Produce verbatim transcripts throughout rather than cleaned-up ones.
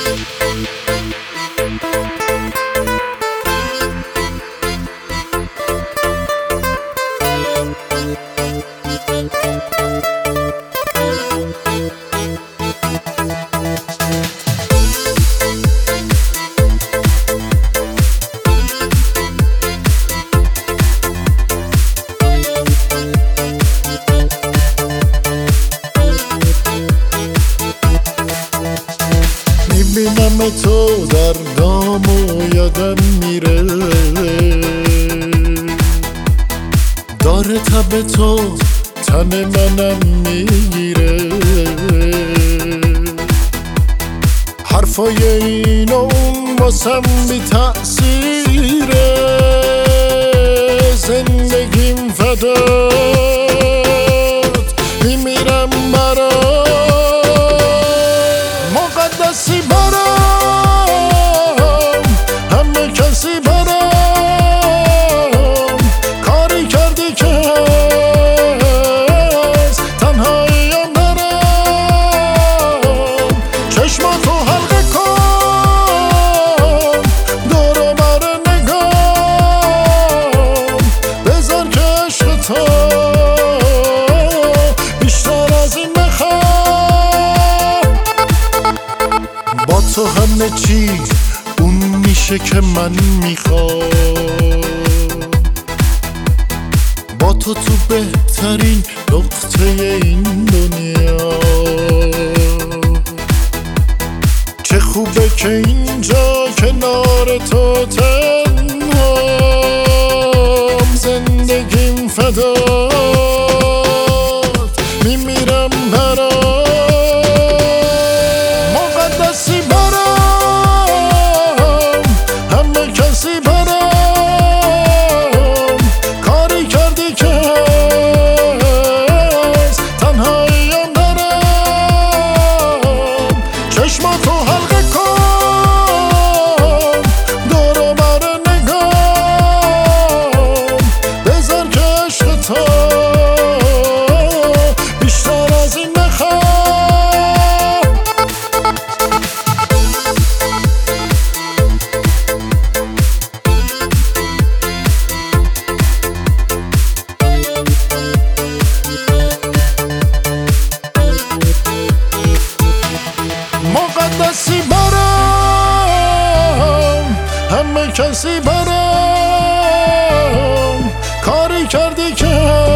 میبینم تو در دام و یادم میره، داره تب تو تن منم میگیره. حرفای این و اون واسم بی تأثیره، زندگیم فدات میمیرم برات، مقدسی برام، همه کسی برام، کاری کردی که از تنهاییم برام. چشماتو حلقه کن، دور و بر نگام، بذار که عشق تو بیشتر از این نخوام. با تو همه چی اون میشه که من میخوام، با تو تو بهترین نقطه این دنیا. چه خوبه که اینجا کنار تو تنهام، زندگیم فدات میمیرم برات، مقدسی برام، همه کسی برام، کاری کردی که از تنهاییم برام. چشماتو حلقه کن، دور و بر نگام، بذار که عشق تو بیشتر از این نخوام. مقدسی برام، همه کسی برام، کاری کردی که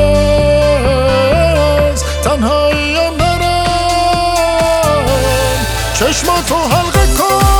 از تنهاییم برام. چشماتو حلقه کن،